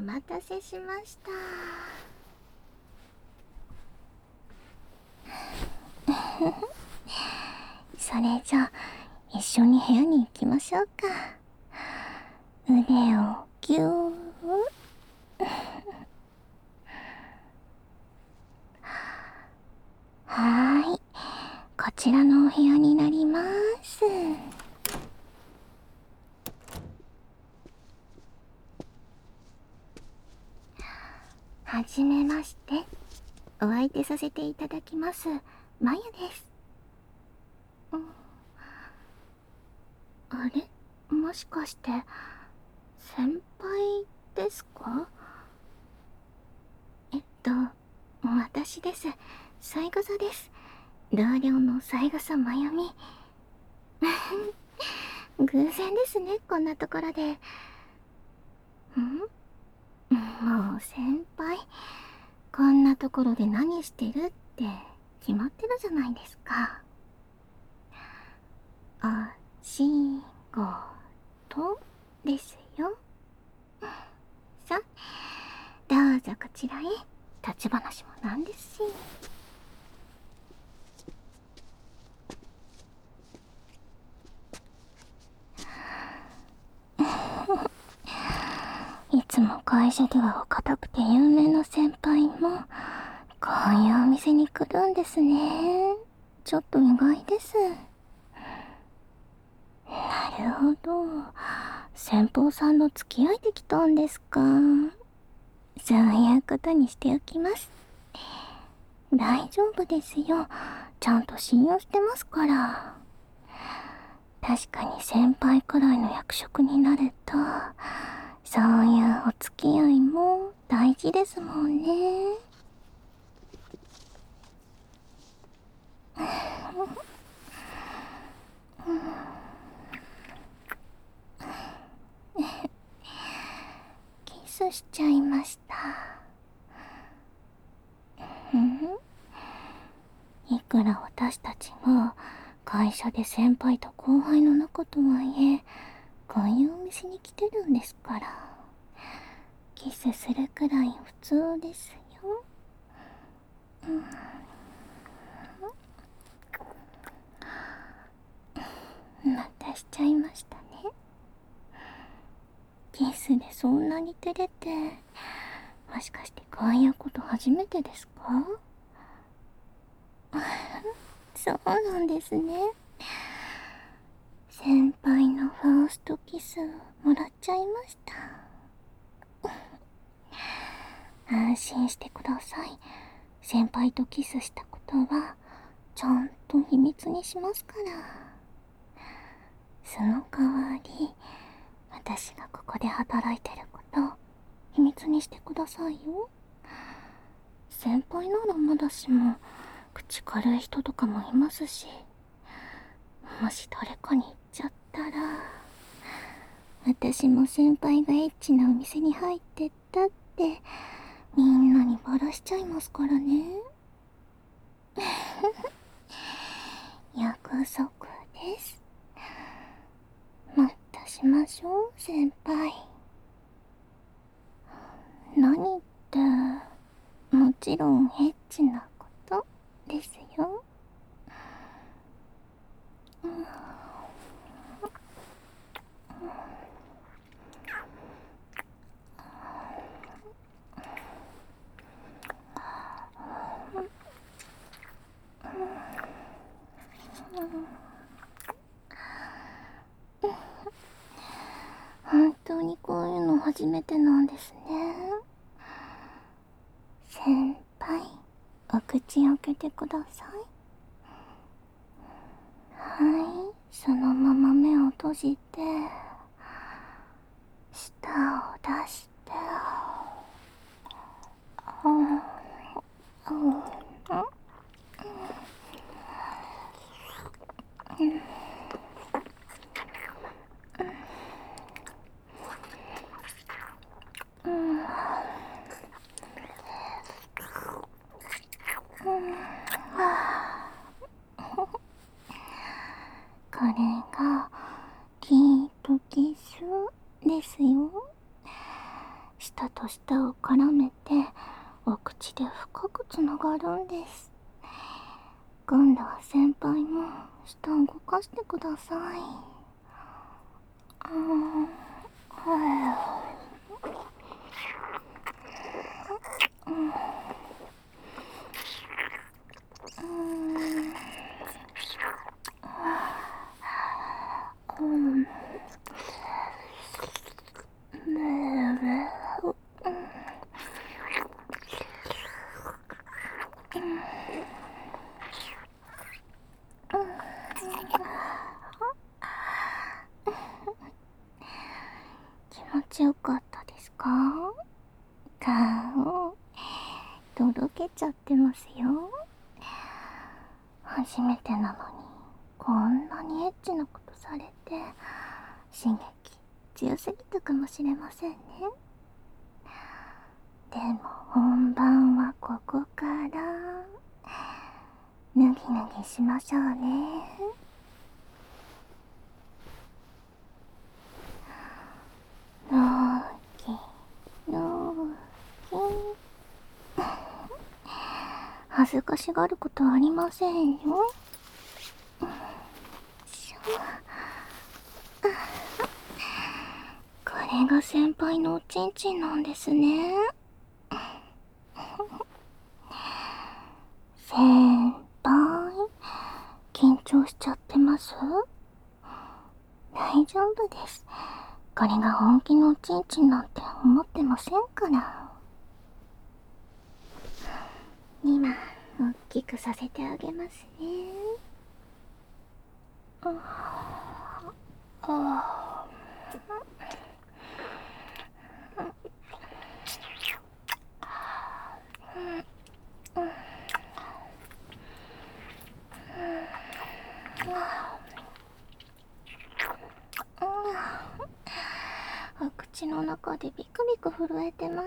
待たせしました。それじゃあ一緒に部屋に行きましょうか。腕をぎゅー。はーい、こちらのお部屋になります。はじめまして、お相手させていただきますまゆです。あれ、もしかして先輩ですか？私です。三枝です。同僚の三枝まゆみ。偶然ですね、こんなところで。もう先輩、こんなところで何してるって決まってるじゃないですか。お仕事ですよ。さ、どうぞこちらへ。立ち話もなんですし。いつも会社ではお堅くて有名な先輩もこういうお店に来るんですね。ちょっと意外です。なるほど、先方さんの付き合いで来たんですか。そういうことにしておきます。大丈夫ですよ、ちゃんと信用してますから。確かに先輩くらいの役職になるとそういうお付き合いも大事ですもんね。キスしちゃいました。いくら私たちが会社で先輩と後輩の仲とはいえ、こういうお店に来てるんですから、キスするくらい普通ですよ。またしちゃいましたね。キスでそんなに照れて、もしかしてこういうこと初めてですか？そうなんですね。先輩のファーストキスもらっちゃいました。安心してください。先輩とキスしたことはちゃんと秘密にしますから。その代わり、私がここで働いてること秘密にしてくださいよ。先輩ならまだしも口軽い人とかもいますし、もし誰かに言っちゃったら、私も先輩がエッチなお店に入ってったってみんなにバラしちゃいますからね。約束です。またしましょう、先輩。何って、もちろんエッチなことですよ。本当にこういうの初めてなんですね。先輩、お口開けてください。はい、そのまま目を閉じて、舌を出して、これがきっと舌と舌を絡めてお口で深くつながるんです。今度は先輩も舌を動かしてください。気持ちよかったですか？顔とろけちゃってますよ。初めてなのにこんなにエッチなことされて刺激強すぎたかもしれませんね。でも本番はここから脱ぎ脱ぎしましょうね。ローキローキ恥ずかしがることありませんよ。これが先輩のおちんちんなんですね。先輩、緊張しちゃってます？大丈夫です。これが本気のおちんちんなんて思ってませんから。今、大きくさせてあげますね。お口の中でビクビク震えてます。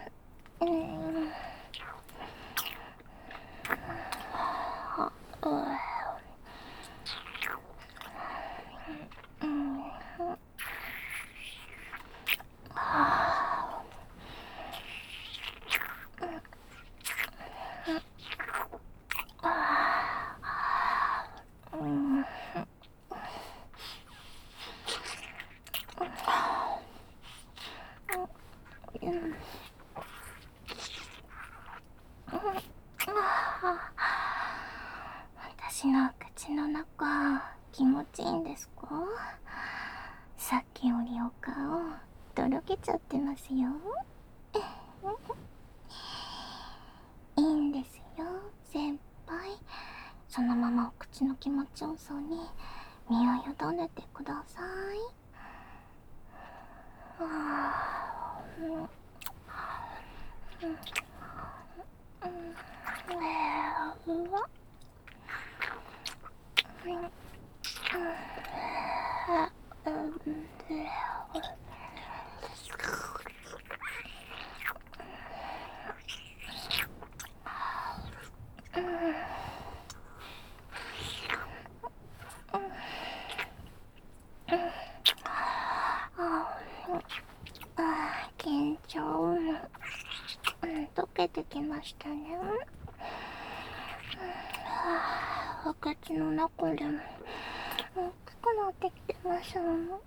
私の口の中気持ちいいんですか？さっきよりお顔とろけちゃってますよ。いいんですよ先輩。そのままお口の気持ちよさに身を委ねてください。うわ緊張溶けてきましたね。お口の中でも大きくなってきてます。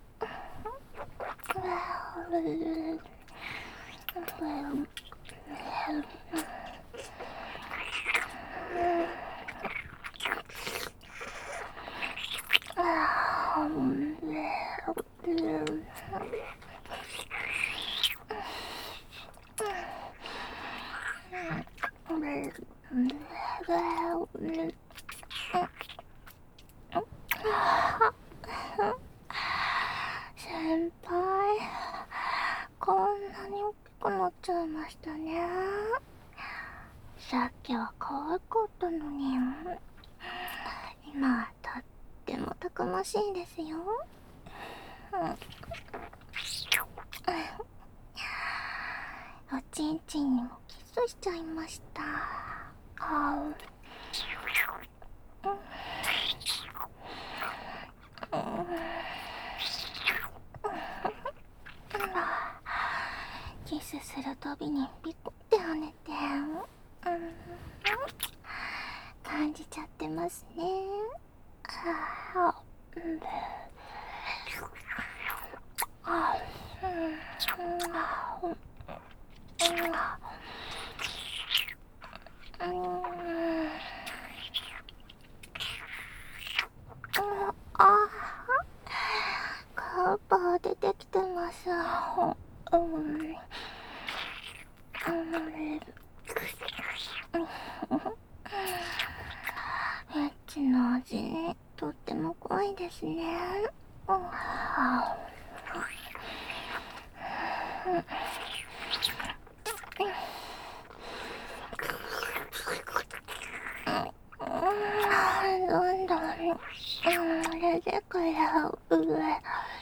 先輩、こんなに大きくなっちゃいましたね。さっきは可愛かったのに、今はとってもたくましいですよ。おちんちんにもキスしちゃいました。キスするたびにピコって跳ねて、感じちゃってますね。カーパー出てきてます。エッチな味、とっても濃いですね。どんどん出てくる上。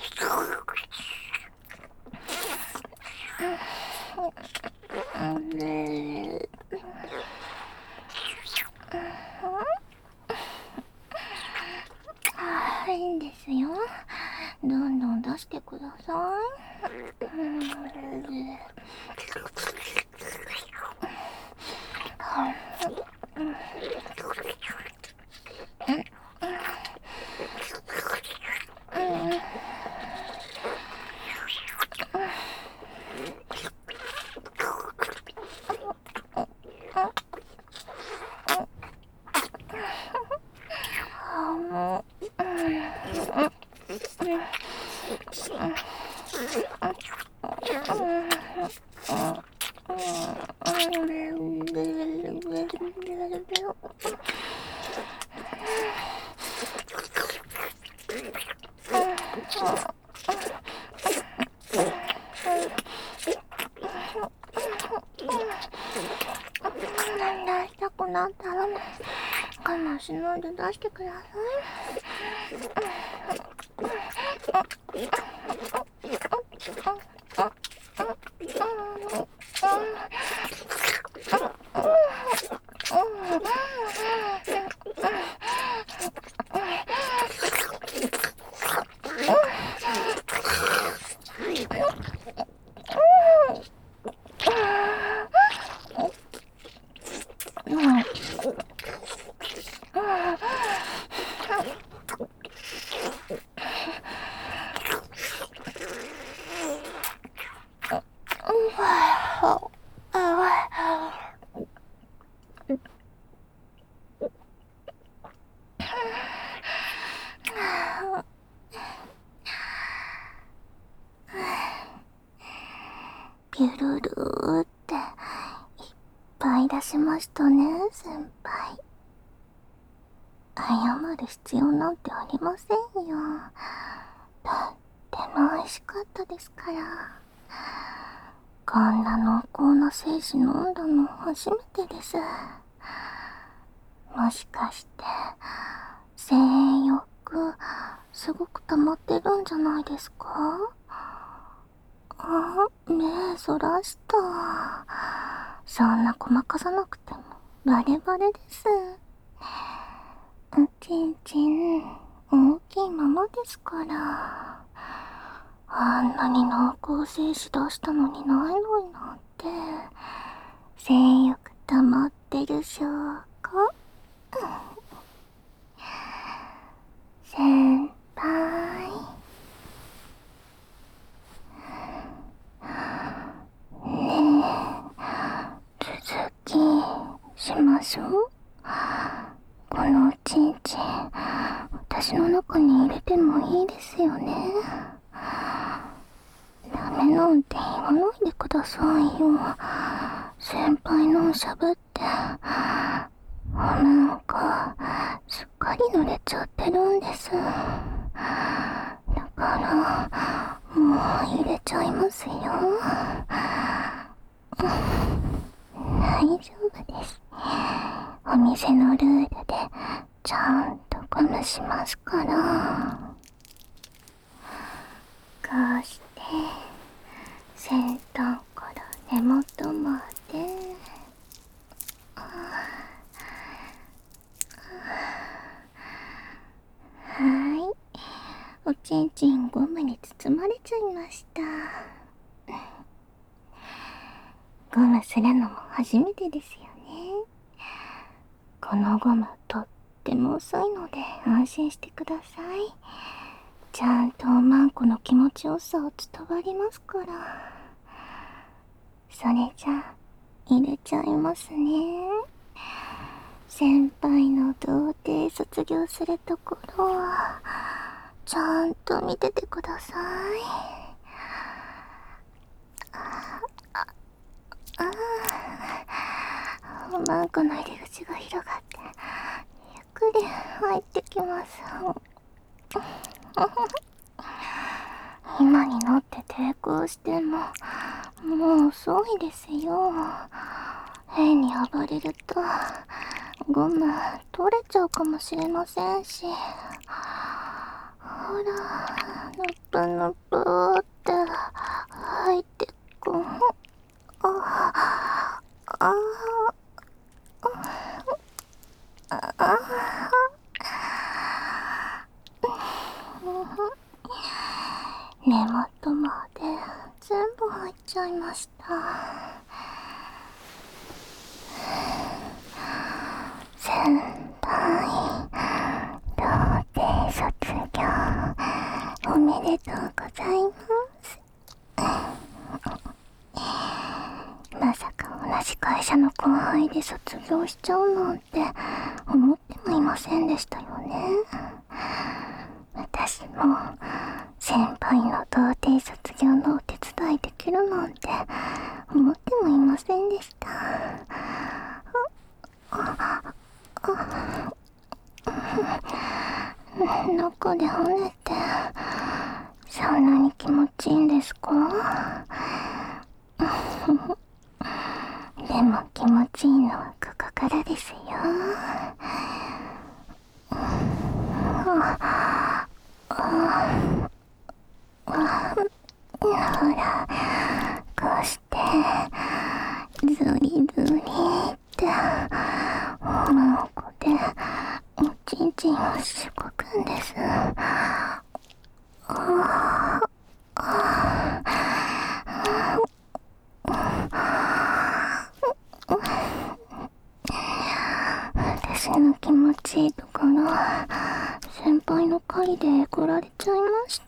いいんですよ。どんどん出してください。出したくなったら我慢しないで出してくださピュルルーっていっぱい出しましたね、先輩。謝る必要なんてありませんよ。とっても美味しかったですから。こんな濃厚な精子飲んだの初めてです。もしかして性欲すごく溜まってるんじゃないですか？目そらした。そんなごまかさなくてもバレバレです。おちんちん大きいままですから。あんなに濃厚精子出したのにないのになんて性欲溜まってる証拠。先輩、続きしましょう。このおちんちん私の中に入れてもいいですよね。ダメなんて言わないでくださいよ。先輩のしゃぶってなんかすっかり濡れちゃってるんです。だからもう入れちゃいますよ。大丈夫です。お店のルールでちゃんとゴムしますから。こうして先端から根元までおちんちんゴムに包まれちゃいました。こゴムするのも初めてですよね。このゴムとっても遅いので安心してください。ちゃんとマンコの気持ちよさを伝わりますから。それじゃあ入れちゃいますね。先輩の童貞卒業するところはちゃんと見ててください。マンコの入り口が広がってゆっくり入ってきます。今になって抵抗してももう遅いですよ。変に暴れるとゴム取れちゃうかもしれませんし。ほら、ぬぷぬぷって入ってく。根元まで全部入っちゃいました。先輩、童貞卒業おめでとうございます。まさか同じ会社の後輩で卒業しちゃうなんて思ってもいませんでしたよね。私も先輩の童貞卒業のお手伝いできるなんて思ってもいませんでした。中で跳ねてそんなに気持ちいいんですか？でも気持ちいいのはここからですよ。ほら、こうしてズリズリってマンコでおちんちんをしごくんです。私の気持ちいいところ先輩の狩りでえぐられちゃいました。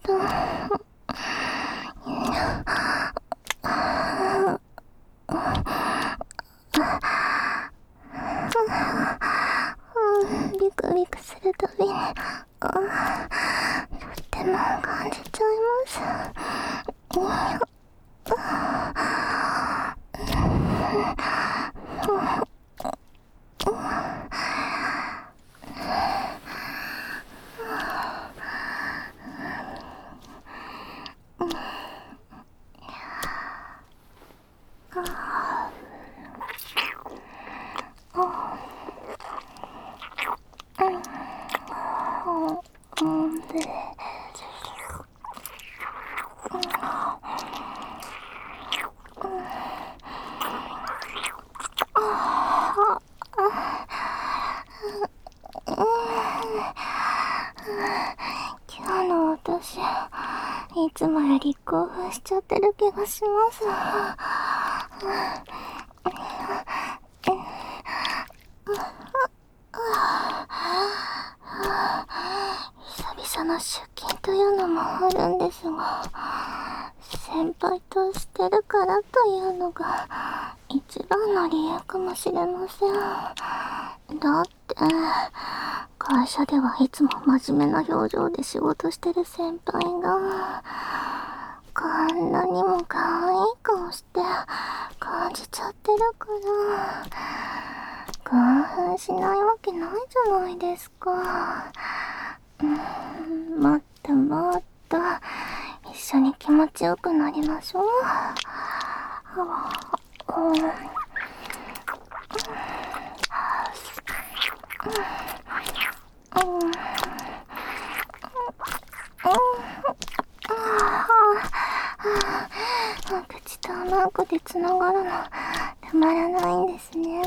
ビクビクするたびにとっても感じちゃいます。今日の私、いつもより興奮しちゃってる気がします。久々の出勤というのもあるんですが、先輩としてるからというのが一番の理由かもしれません。だって会社ではいつも真面目な表情で仕事してる先輩がこんなにも可愛い顔して感じちゃってるから興奮しないわけないじゃないですか。もっともっと一緒に気持ちよくなりましょう。口とマンコでつながるのたまらないんですね。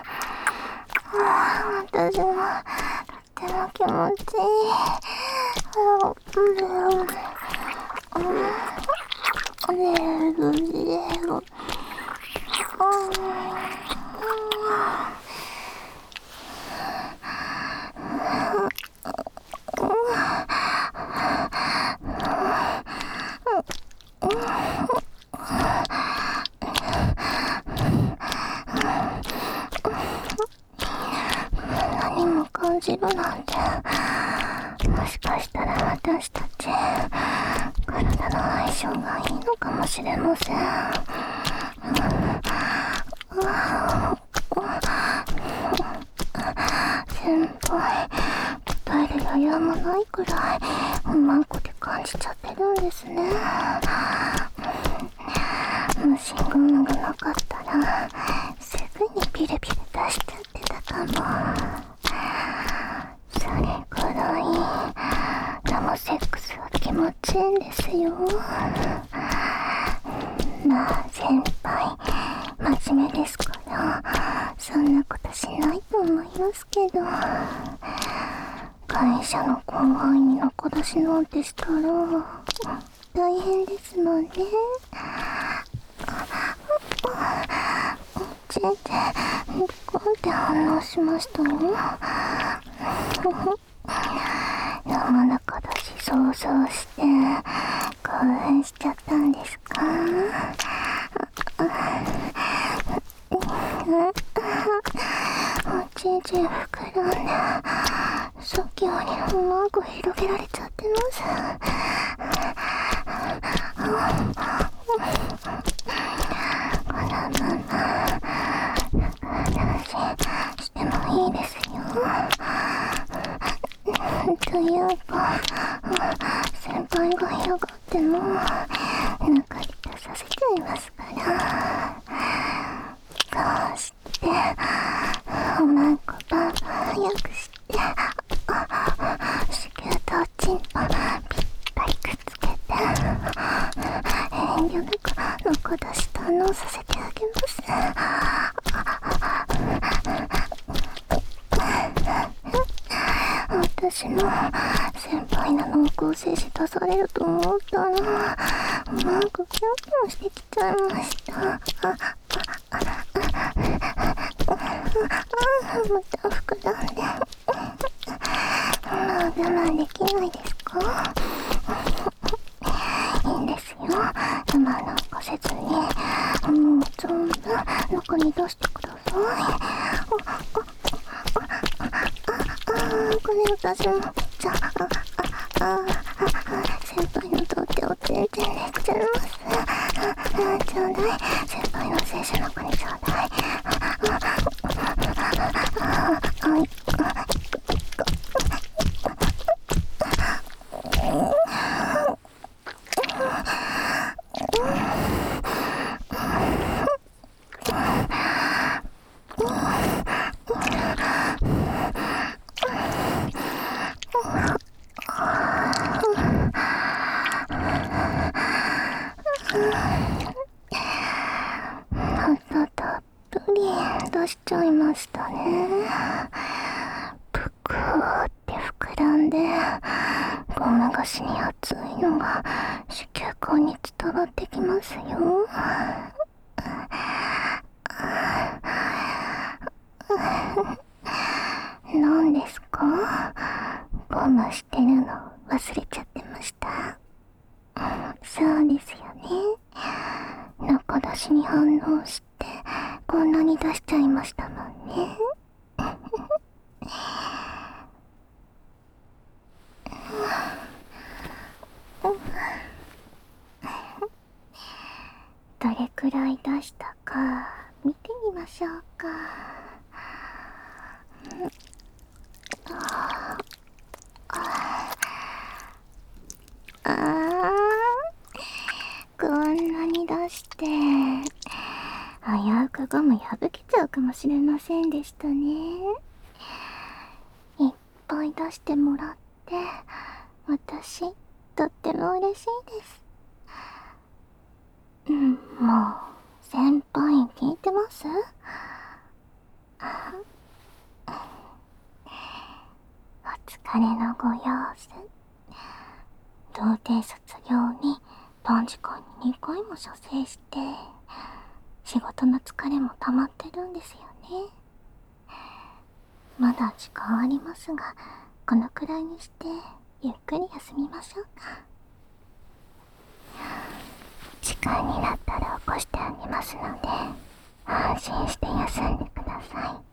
私もとっても気持ちいい。 何も感じるなんて、もしかしたら私たち体の相性がいいのかもしれません。先輩、答える余裕もないくらいうまいこと感じちゃってるんですね。もしゴムがなかったらすぐにピルピル出しちゃってたかも。それくらいラモセックスは気持ちいいんですよ。まあ先輩真面目ですからそんなことしないと思いますけど、会社の後輩に仲出しなんてしたら大変ですもんね。ちんちビコンって反応しましたよ。生中だし想像して興奮しちゃったんですか？おちんちん膨らんでさっきよりうまく広げられちゃってます。このまま話してもいいですよ。というか先輩が嫌がっても中に出させちゃいますから。こうしておまんこパンパン早くして子宮とおちんぽぴったりくっつけて遠慮なく中出し堪能させてあげます。私も先輩の濃厚接し出されると思ったらなんかキュンキュンしてきちゃいました。また膨らんで我慢できないですか？いいんですよ、我慢なんかせずにもう存分中に出してください。これ私もじゃ先輩のとっておてんてんでくちゃいます。ちょうだい、先輩の聖書の子にちょうだい。たっぷり出しちゃいましたね。ぷくーって膨らんでゴム越しに熱いのが子宮口に伝わってきますよ。何ですか？ゴムしてるの忘れちゃってました。そうですよね。中出しに反応してこんなに出しちゃいましたもんね。どれくらい出したか見てみましょうか。こんなに出して危うくゴム破けちゃうかもしれませんでしたね。いっぱい出してもらって私とっても嬉しいです。もう先輩聞いてます？お疲れのご様子。 童貞卒業に短時間に2回も射精して、仕事の疲れも溜まってるんですよね。まだ時間ありますが、このくらいにしてゆっくり休みましょうか。時間になったら起こしてあげますので、安心して休んでください。